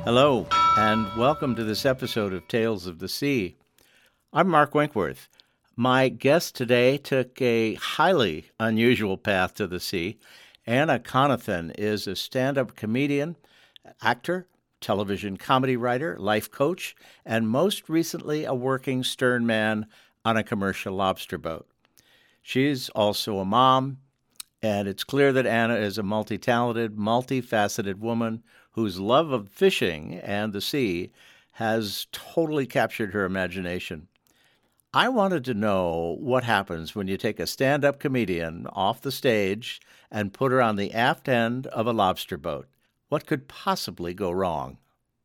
Hello, and welcome to this episode of Tales of the Sea. I'm Mark Winkworth. My guest today took a highly unusual path to the sea. Anna Conathan is a stand-up comedian, actor, television comedy writer, life coach, and most recently a working stern man on a commercial lobster boat. She's also a mom, and it's clear that Anna is a multi-talented, multifaceted woman whose love of fishing and the sea has totally captured her imagination. I wanted to know what happens when you take a stand-up comedian off the stage and put her on the aft end of a lobster boat. What could possibly go wrong?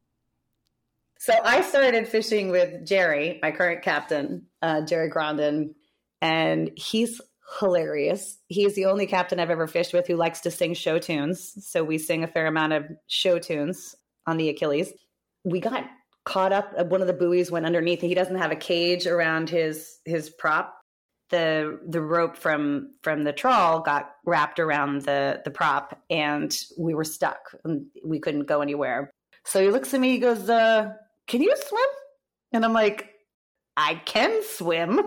So I started fishing with Jerry, my current captain, Jerry Grondin, and he's hilarious. He's the only captain I've ever fished with who likes to sing show tunes. So we sing a fair amount of show tunes on the Achilles. We got caught up. One of the buoys went underneath. He doesn't have a cage around his prop. The rope from the trawl got wrapped around the prop, and we were stuck. And we couldn't go anywhere. So he looks at me. He goes, "Can you swim?" And I'm like, "I can swim.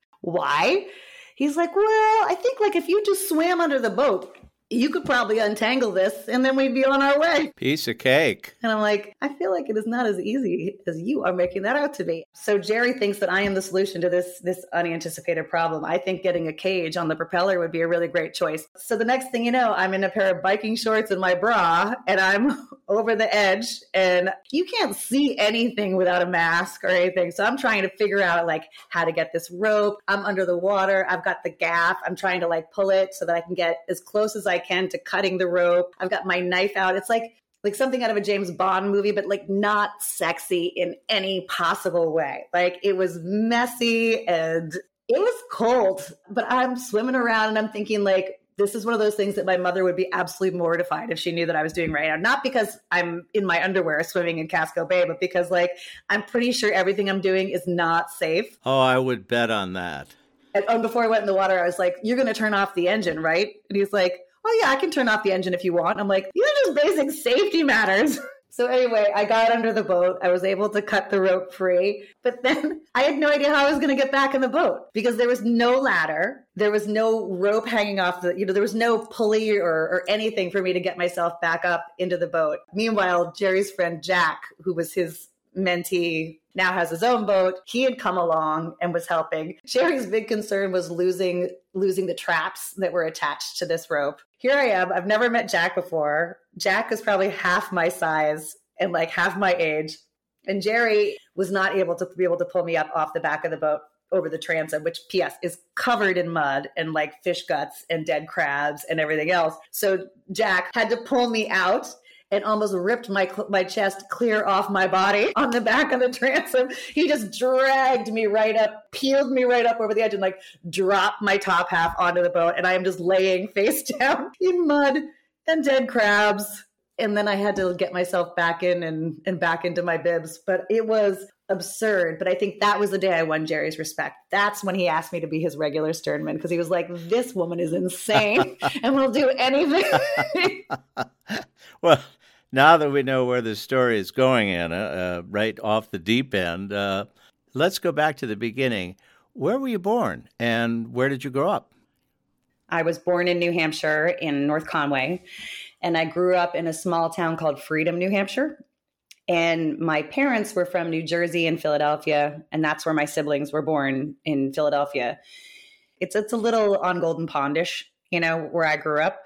Why?" He's like, "Well, I think if you just swam under the boat, you could probably untangle this and then we'd be on our way." Piece of cake. And I'm like, I feel like it is not as easy as you are making that out to be. So Jerry thinks that I am the solution to this unanticipated problem. I think getting a cage on the propeller would be a really great choice. So the next thing you know, I'm in a pair of biking shorts and my bra, and I'm over the edge, and you can't see anything without a mask or anything. So I'm trying to figure out how to get this rope. I'm under the water. I've got the gaff. I'm trying to pull it so that I can get as close as I can to cutting the rope. I've got my knife out. It's like something out of a James Bond movie, but not sexy in any possible way. It was messy and it was cold, but I'm swimming around and I'm thinking this is one of those things that my mother would be absolutely mortified if she knew that I was doing right now. Not because I'm in my underwear swimming in Casco Bay, but because I'm pretty sure everything I'm doing is not safe. Oh, I would bet on that. And before I went in the water, I was like, "You're going to turn off the engine, right?" And he's like, "Oh yeah, I can turn off the engine if you want." I'm like, "These are just basic safety matters." So anyway, I got under the boat. I was able to cut the rope free, but then I had no idea how I was going to get back in the boat because there was no ladder. There was no rope hanging off there was no pulley or anything for me to get myself back up into the boat. Meanwhile, Jerry's friend Jack, who was his mentee, now has his own boat. He had come along and was helping. Jerry's big concern was losing the traps that were attached to this rope. Here I am. I've never met Jack before. Jack is probably half my size and half my age. And Jerry was not able to pull me up off the back of the boat over the transom, which PS is covered in mud and fish guts and dead crabs and everything else. So Jack had to pull me out and almost ripped my chest clear off my body on the back of the transom. He just dragged me right up, peeled me right up over the edge and dropped my top half onto the boat. And I am just laying face down in mud and dead crabs. And then I had to get myself back in and back into my bibs. But it was absurd. But I think that was the day I won Jerry's respect. That's when he asked me to be his regular sternman because he was like, "This woman is insane and will do anything." Well, now that we know where the story is going, Anna, right off the deep end, let's go back to the beginning. Where were you born and where did you grow up? I was born in New Hampshire in North Conway, and I grew up in a small town called Freedom, New Hampshire. And my parents were from New Jersey and Philadelphia, and that's where my siblings were born, in Philadelphia. It's a little on Golden Pondish, where I grew up.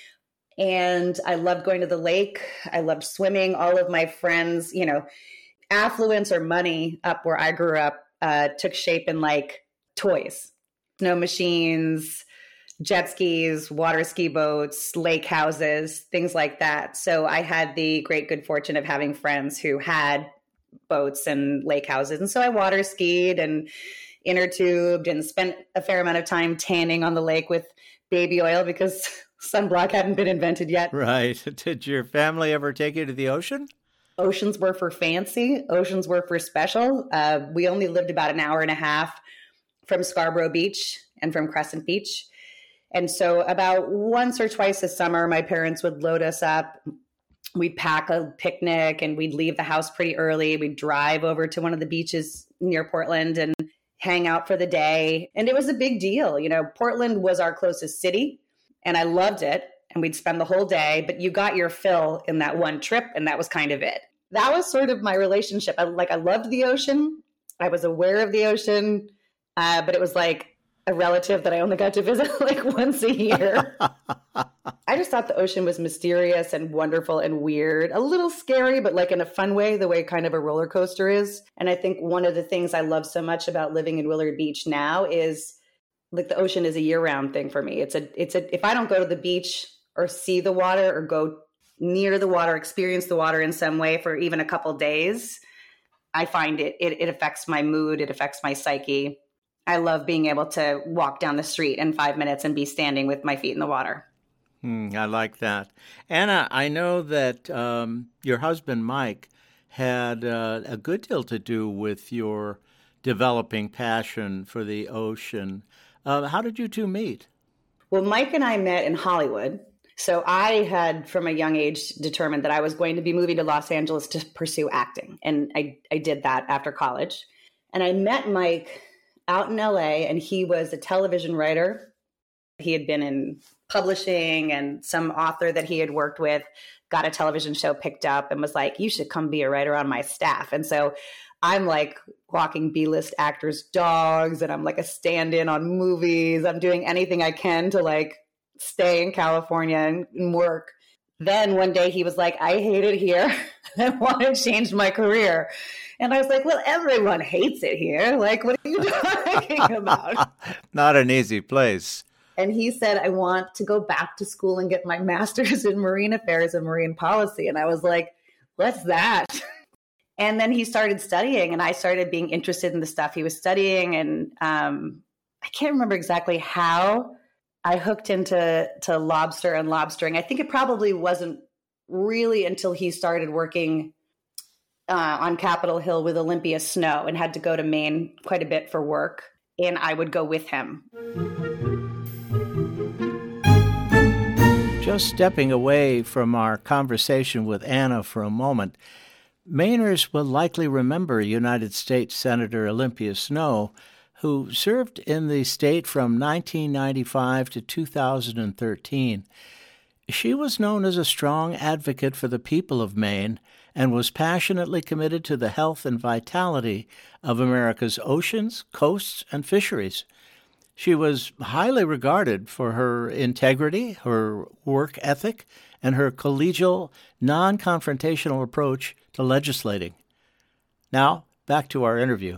And I loved going to the lake. I loved swimming. All of my friends, affluence or money up where I grew up took shape in toys, snow machines, jet skis, water ski boats, lake houses, things like that. So I had the great good fortune of having friends who had boats and lake houses. And so I water skied and inner tubed and spent a fair amount of time tanning on the lake with baby oil because sunblock hadn't been invented yet. Right. Did your family ever take you to the ocean? Oceans were for fancy. Oceans were for special. We only lived about an hour and a half from Scarborough Beach and from Crescent Beach. And so about once or twice a summer, my parents would load us up we'd pack a picnic and we'd leave the house pretty early. We'd drive over to one of the beaches near Portland and hang out for the day. And it was a big deal. You know, Portland was our closest city and I loved it. And we'd spend the whole day, but you got your fill in that one trip. And that was kind of it. That was sort of my relationship. I loved the ocean. I was aware of the ocean, but it was like a relative that I only got to visit like once a year. I just thought the ocean was mysterious and wonderful and weird, a little scary, but like in a fun way, the way kind of a roller coaster is. And I think one of the things I love so much about living in Willard Beach now is like the ocean is a year-round thing for me. It's a if I don't go to the beach or see the water or go near the water, experience the water in some way for even a couple days, I find it affects my mood. It affects my psyche. I love being able to walk down the street in 5 minutes and be standing with my feet in the water. I like that. Anna, I know that your husband, Mike, had a good deal to do with your developing passion for the ocean. How did you two meet? Well, Mike and I met in Hollywood. So I had, from a young age, determined that I was going to be moving to Los Angeles to pursue acting. And I did that after college. And I met Mike out in LA, and he was a television writer. He had been in publishing, and some author that he had worked with got a television show picked up and was like, you should come be a writer on my staff. And so I'm like walking B-list actors' dogs, and I'm like a stand-in on movies. I'm doing anything I can to like stay in California and work. Then one day he was like, I hate it here. I want to change my career. And I was like, well, everyone hates it here. Like, what are you talking about? Not an easy place. And he said, I want to go back to school and get my master's in marine affairs and marine policy. And I was like, what's that? And then he started studying, and I started being interested in the stuff he was studying. And I can't remember exactly how I hooked into lobster and lobstering. I think it probably wasn't really until he started working on Capitol Hill with Olympia Snow and had to go to Maine quite a bit for work. And I would go with him. Just stepping away from our conversation with Anna for a moment, Mainers will likely remember United States Senator Olympia Snow, who served in the state from 1995 to 2013. She was known as a strong advocate for the people of Maine and was passionately committed to the health and vitality of America's oceans, coasts, and fisheries. She was highly regarded for her integrity, her work ethic, and her collegial, non-confrontational approach to legislating. Now, back to our interview.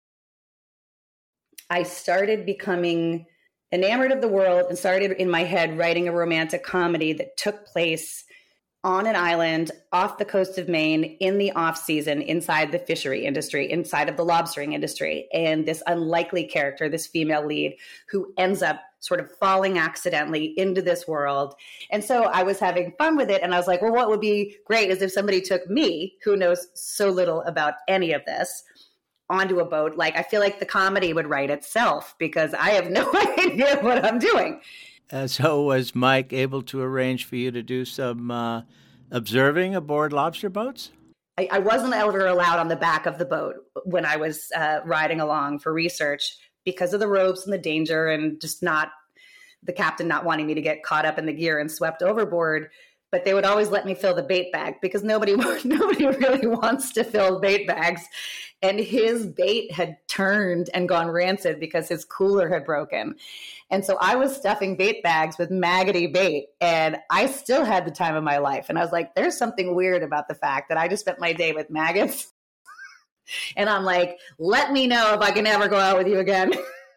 I started becoming enamored of the world and started in my head writing a romantic comedy that took place on an island off the coast of Maine in the off season, inside the fishery industry, inside of the lobstering industry. And this unlikely character, this female lead, who ends up sort of falling accidentally into this world. And so I was having fun with it. And I was like, well, what would be great is if somebody took me, who knows so little about any of this, onto a boat. Like, I feel like the comedy would write itself because I have no idea what I'm doing. So was Mike able to arrange for you to do some observing aboard lobster boats? I wasn't ever allowed on the back of the boat when I was riding along for research because of the ropes and the danger and just not the captain not wanting me to get caught up in the gear and swept overboard. But they would always let me fill the bait bag because nobody really wants to fill bait bags. And his bait had turned and gone rancid because his cooler had broken. And so I was stuffing bait bags with maggoty bait, and I still had the time of my life. And I was like, there's something weird about the fact that I just spent my day with maggots. And I'm like, let me know if I can ever go out with you again.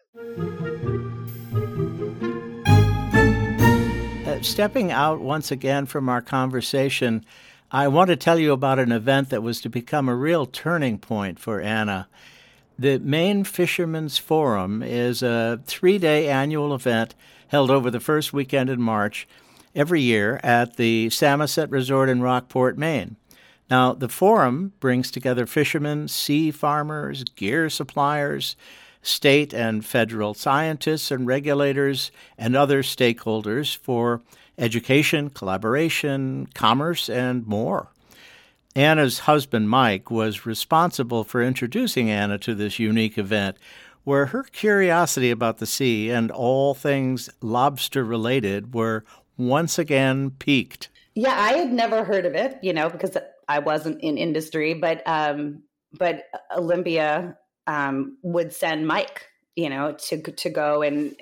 Stepping out once again from our conversation, I want to tell you about an event that was to become a real turning point for Anna. The Maine Fishermen's Forum is a 3-day annual event held over the first weekend in March every year at the Samoset Resort in Rockport, Maine. Now, the forum brings together fishermen, sea farmers, gear suppliers, state and federal scientists and regulators and other stakeholders for education, collaboration, commerce, and more. Anna's husband, Mike, was responsible for introducing Anna to this unique event, where her curiosity about the sea and all things lobster-related were once again piqued. Yeah, I had never heard of it, because I wasn't in industry, but Olympia would send Mike, to go and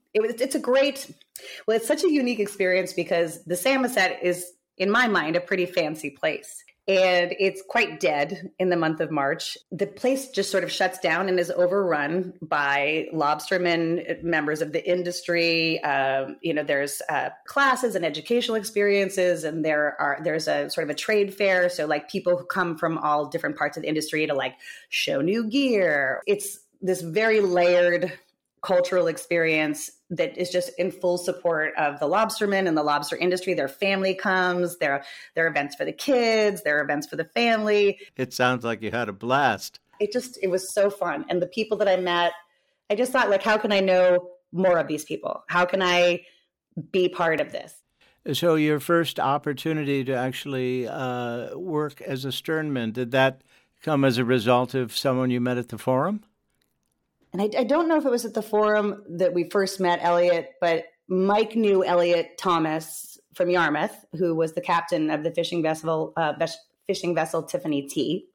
it's such a unique experience because the Samoset is, in my mind, a pretty fancy place. And it's quite dead in the month of March. The place just sort of shuts down and is overrun by lobstermen, members of the industry. There's classes and educational experiences, and there's a sort of a trade fair. So like people who come from all different parts of the industry to like show new gear. It's this very layered cultural experience that is just in full support of the lobstermen and the lobster industry. Their family comes, there are events for the kids, there are events for the family. It sounds like you had a blast. It was so fun. And the people that I met, I just thought, like, how can I know more of these people? How can I be part of this? So your first opportunity to actually work as a sternman, did that come as a result of someone you met at the forum? And I don't know if it was at the forum that we first met Elliot, but Mike knew Elliot Thomas from Yarmouth, who was the captain of the fishing vessel Tiffany T.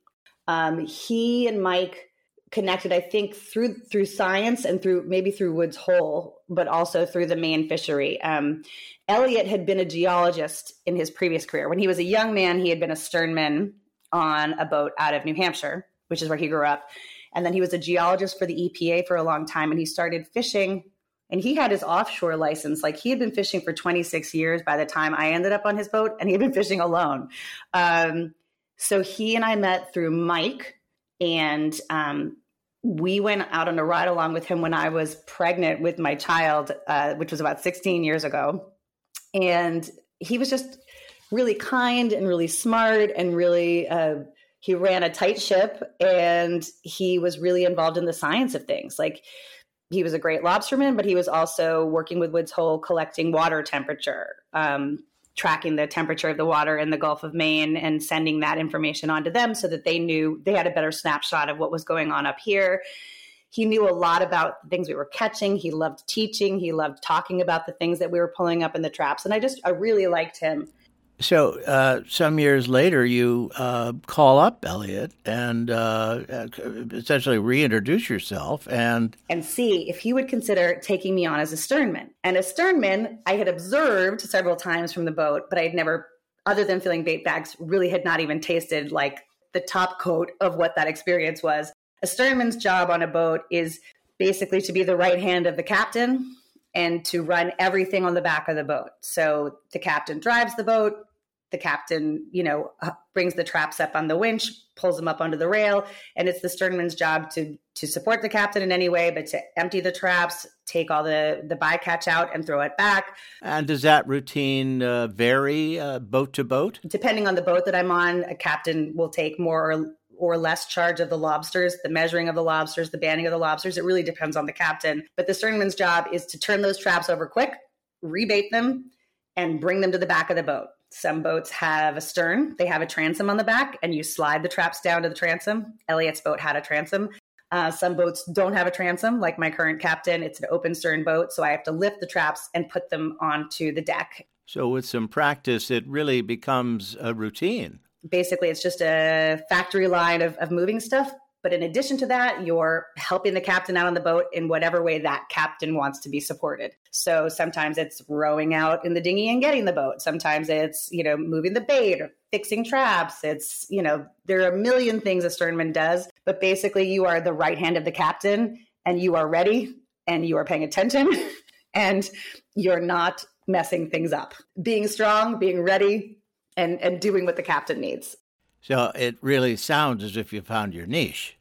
He and Mike connected, I think, through science and through Woods Hole, but also through the Maine fishery. Elliot had been a geologist in his previous career. When he was a young man, he had been a sternman on a boat out of New Hampshire, which is where he grew up. And then he was a geologist for the EPA for a long time, and he started fishing, and he had his offshore license. Like, he had been fishing for 26 years by the time I ended up on his boat, and he had been fishing alone. So he and I met through Mike, and we went out on a ride along with him when I was pregnant with my child, which was about 16 years ago. And he was just really kind and really smart and really he ran a tight ship, and he was really involved in the science of things. Like, he was a great lobsterman, but he was also working with Woods Hole, collecting water temperature, tracking the temperature of the water in the Gulf of Maine and sending that information on to them so that they had a better snapshot of what was going on up here. He knew a lot about the things we were catching. He loved teaching. He loved talking about the things that we were pulling up in the traps. And I really liked him. So some years later, you call up Elliot and essentially reintroduce yourself and see if he would consider taking me on as a sternman. And a sternman, I had observed several times from the boat, but I had never, other than filling bait bags, really had not even tasted like the top coat of what that experience was. A sternman's job on a boat is basically to be the right hand of the captain and to run everything on the back of the boat. So the captain drives the boat. The captain, brings the traps up on the winch, pulls them up onto the rail, and it's the sternman's job to support the captain in any way, but to empty the traps, take all the bycatch out and throw it back. And does that routine vary boat to boat? Depending on the boat that I'm on, a captain will take more or less charge of the lobsters, the measuring of the lobsters, the banding of the lobsters. It really depends on the captain. But the sternman's job is to turn those traps over quick, rebait them, and bring them to the back of the boat. Some boats have a stern. They have a transom on the back, and you slide the traps down to the transom. Elliot's boat had a transom. Some boats don't have a transom, like my current captain. It's an open stern boat, so I have to lift the traps and put them onto the deck. So with some practice, it really becomes a routine. Basically, it's just a factory line of moving stuff. But in addition to that, you're helping the captain out on the boat in whatever way that captain wants to be supported. So sometimes it's rowing out in the dinghy and getting the boat. Sometimes it's, moving the bait or fixing traps. It's, there are a million things a sternman does, but basically you are the right hand of the captain, and you are ready, and you are paying attention, and you're not messing things up. Being strong, being ready, and doing what the captain needs. So it really sounds as if you found your niche.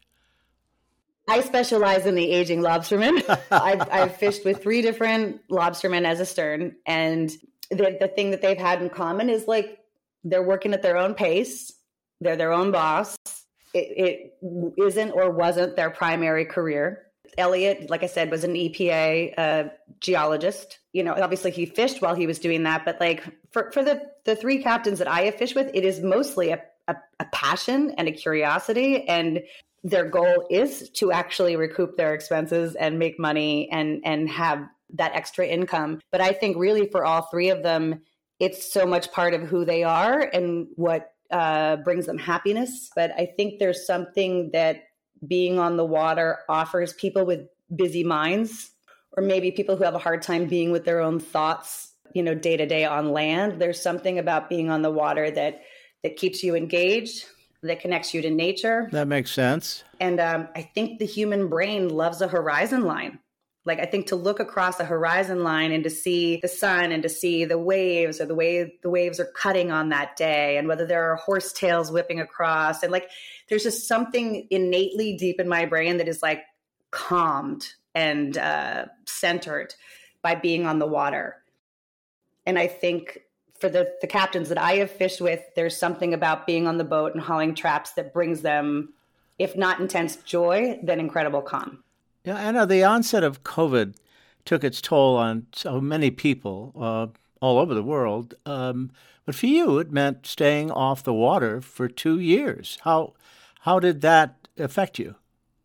I specialize in the aging lobsterman. I've fished with 3 different lobstermen as a stern. And the thing that they've had in common is, like, they're working at their own pace. They're their own boss. It isn't or wasn't their primary career. Elliot, like I said, was an EPA geologist. Obviously he fished while he was doing that, but like for the three captains that I have fished with, it is mostly a passion and a curiosity, and their goal is to actually recoup their expenses and make money and have that extra income. But I think really for all three of them, it's so much part of who they are and what brings them happiness. But I think there's something that being on the water offers people with busy minds, or maybe people who have a hard time being with their own thoughts, day to day on land. There's something about being on the water that keeps you engaged, that connects you to nature. That makes sense. And I think the human brain loves a horizon line. Like, I think to look across a horizon line and to see the sun and to see the waves, or the way the waves are cutting on that day, and whether there are horse tails whipping across. And like, there's just something innately deep in my brain that is like calmed and centered by being on the water. And I think for the captains that I have fished with, there's something about being on the boat and hauling traps that brings them, if not intense joy, then incredible calm. Yeah, Anna, the onset of COVID took its toll on so many people all over the world. But for you, it meant staying off the water for 2 years. How did that affect you?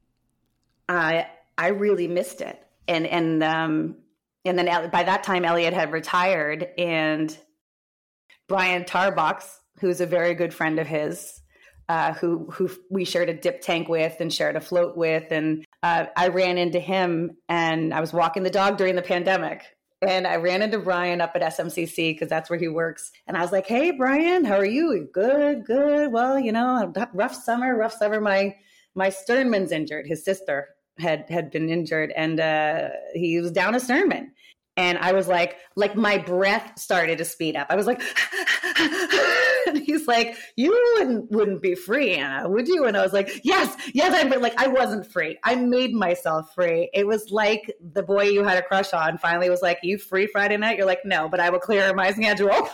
I really missed it. And then by that time, Elliot had retired, and Brian Tarbox, who's a very good friend of his, who we shared a dip tank with and shared a float with. And I ran into him, and I was walking the dog during the pandemic. And I ran into Brian up at SMCC because that's where he works. And I was like, "Hey, Brian, how are you?" "Good, good. Well, rough summer. My sternman's injured. His sister had been injured, and he was down a sternman." And I was like my breath started to speed up. I was like, and he's like, "You wouldn't be free, Anna, would you?" And I was like, yes, I wasn't free. I made myself free. It was like the boy you had a crush on finally was like, "You free Friday night?" You're like, "No, but I will clear my schedule."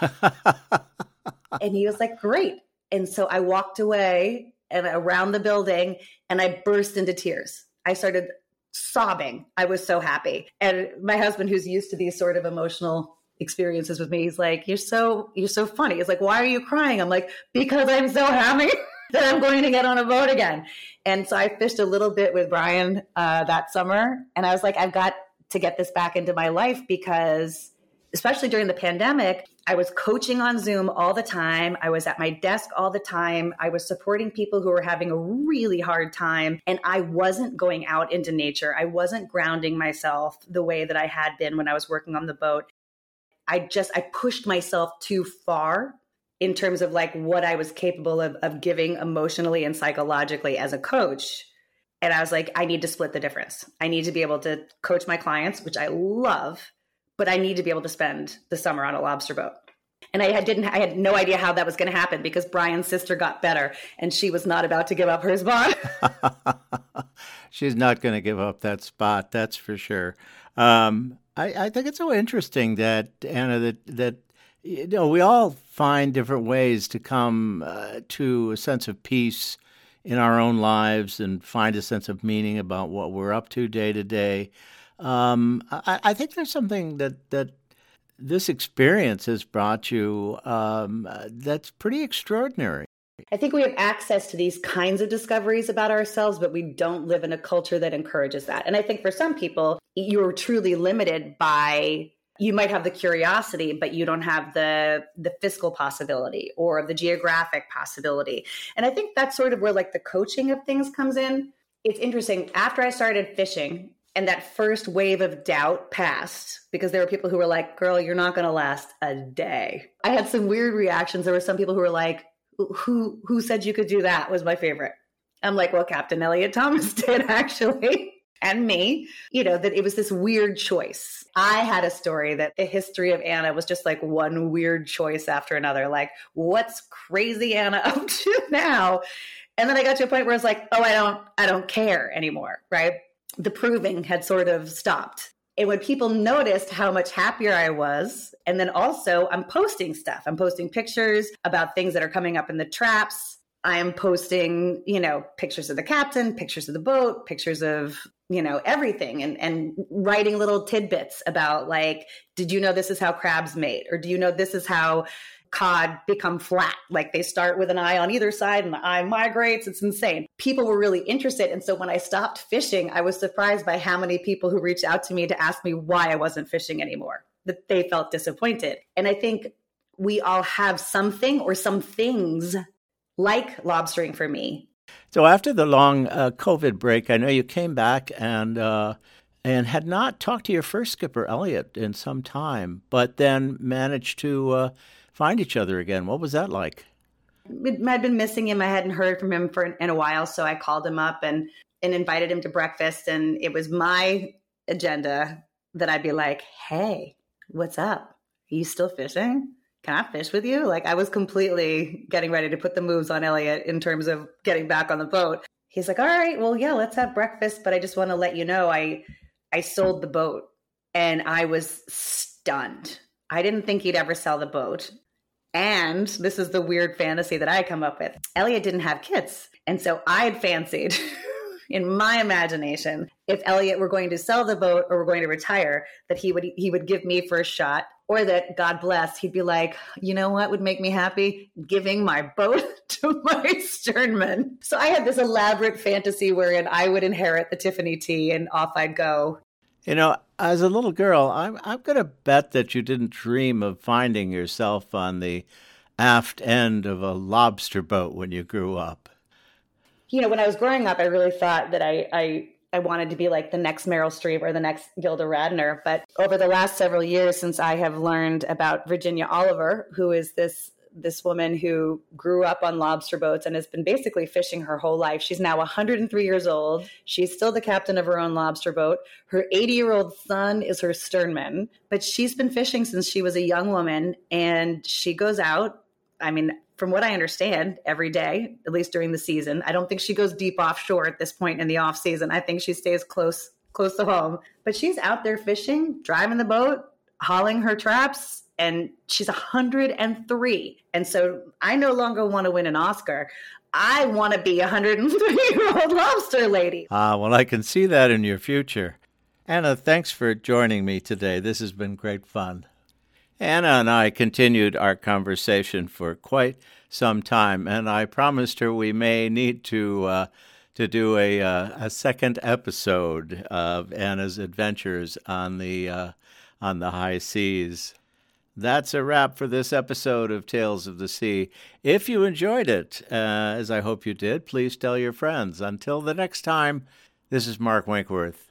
And he was like, "Great." And so I walked away and around the building, and I burst into tears. I started sobbing. I was so happy. And my husband, who's used to these sort of emotional experiences with me, he's like, you're so funny. He's like, "Why are you crying?" I'm like, "Because I'm so happy that I'm going to get on a boat again." And so I fished a little bit with Brian that summer. And I was like, I've got to get this back into my life, because especially during the pandemic, I was coaching on Zoom all the time. I was at my desk all the time. I was supporting people who were having a really hard time. And I wasn't going out into nature. I wasn't grounding myself the way that I had been when I was working on the boat. I pushed myself too far in terms of like what I was capable of giving emotionally and psychologically as a coach. And I was like, I need to split the difference. I need to be able to coach my clients, which I love, but I need to be able to spend the summer on a lobster boat. And I had no idea how that was going to happen, because Brian's sister got better and she was not about to give up her spot. She's not going to give up that spot, that's for sure. I think it's so interesting that, Anna, that we all find different ways to come to a sense of peace in our own lives and find a sense of meaning about what we're up to day to day. I think there's something that this experience has brought you that's pretty extraordinary. I think we have access to these kinds of discoveries about ourselves, but we don't live in a culture that encourages that. And I think for some people, you're truly limited by, you might have the curiosity, but you don't have the fiscal possibility or the geographic possibility. And I think that's sort of where like the coaching of things comes in. It's interesting. After I started fishing, and that first wave of doubt passed, because there were people who were like, "Girl, you're not going to last a day." I had some weird reactions. There were some people who were like, who said you could do that? Was my favorite. I'm like, well, Captain Elliot Thomas did actually. And me, that it was this weird choice. I had a story that the history of Anna was just like one weird choice after another. Like, what's crazy Anna up to now? And then I got to a point where I was like, oh, I don't care anymore, right? The proving had sort of stopped. And when people noticed how much happier I was, and then also I'm posting stuff. I'm posting pictures about things that are coming up in the traps. I am posting, pictures of the captain, pictures of the boat, pictures of, everything and writing little tidbits about like, did you know this is how crabs mate? Or do you know this is how cod become flat? Like they start with an eye on either side and the eye migrates. It's insane. People were really interested. And so when I stopped fishing, I was surprised by how many people who reached out to me to ask me why I wasn't fishing anymore, that they felt disappointed. And I think we all have something or some things like lobstering for me. So after the long COVID break, I know you came back and had not talked to your first skipper, Elliot, in some time, but then managed to find each other again. What was that like? I'd been missing him. I hadn't heard from him in a while, so I called him up and invited him to breakfast. And it was my agenda that I'd be like, hey, what's up? Are you still fishing? Can I fish with you? Like I was completely getting ready to put the moves on Elliot in terms of getting back on the boat. He's like, all right, well, yeah, let's have breakfast. But I just want to let you know, I sold the boat and I was stunned. I didn't think he'd ever sell the boat. And this is the weird fantasy that I come up with. Elliot didn't have kids. And so I had fancied in my imagination, if Elliot were going to sell the boat or were going to retire, that he would give me first shot, or that, God bless, he'd be like, you know what would make me happy? Giving my boat to my sternman. So I had this elaborate fantasy wherein I would inherit the Tiffany T and off I'd go. As a little girl, I'm going to bet that you didn't dream of finding yourself on the aft end of a lobster boat when you grew up. When I was growing up, I really thought that I wanted to be like the next Meryl Streep or the next Gilda Radner. But over the last several years, since I have learned about Virginia Oliver, who is this woman who grew up on lobster boats and has been basically fishing her whole life. She's now 103 years old. She's still the captain of her own lobster boat. Her 80-year-old son is her sternman, but she's been fishing since she was a young woman, and she goes out, from what I understand, every day, at least during the season. I don't think she goes deep offshore at this point in the off season. I think she stays close to home, but she's out there fishing, driving the boat, hauling her traps, and she's 103. And so I no longer want to win an Oscar. I want to be a 103-year-old lobster lady. Well, I can see that in your future. Anna, thanks for joining me today. This has been great fun. Anna and I continued our conversation for quite some time, and I promised her we may need to do a second episode of Anna's adventures on the high seas. That's a wrap for this episode of Tales of the Sea. If you enjoyed it, as I hope you did, please tell your friends. Until the next time, this is Mark Winkworth.